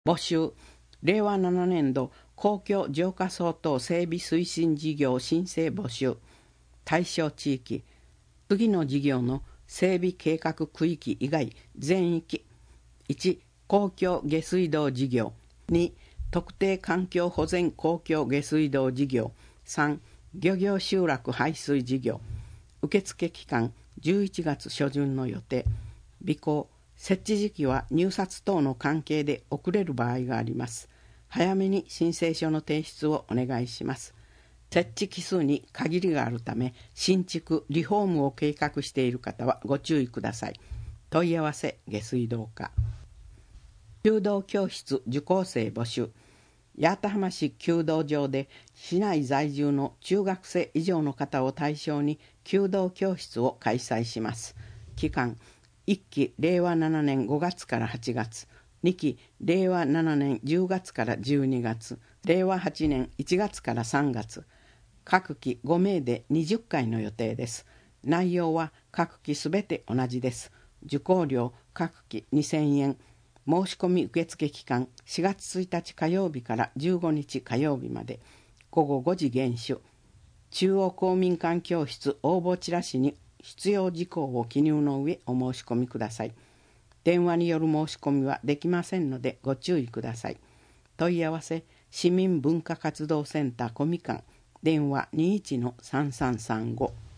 募集。令和7年度公共浄化槽等整備推進事業申請募集。対象地域。次の事業の整備計画区域以外全域。1、公共下水道事業。2、特定環境保全公共下水道事業。3、漁業集落排水事業。受付期間11月初旬の予定。備考。設置時期は入札等の関係で遅れる場合があります。早めに申請書の提出をお願いします。設置期数に限りがあるため、新築・リフォームを計画している方はご注意ください。問い合わせ下水道課。弓道教室受講生募集。八幡浜市弓道場で市内在住の中学生以上の方を対象に弓道教室を開催します。期間1期令和7年5月から8月、2期令和7年10月から12月、令和8年1月から3月、各期5名で20回の予定です。内容は各期すべて同じです。受講料各期2000円。申し込み受付期間4月1日火曜日から15日火曜日まで。午後5時厳守。中央公民館教室応募チラシに必要事項を記入の上お申し込みください。電話による申し込みはできませんのでご注意ください。問い合わせ市民文化活動センターコミカン電話21-3335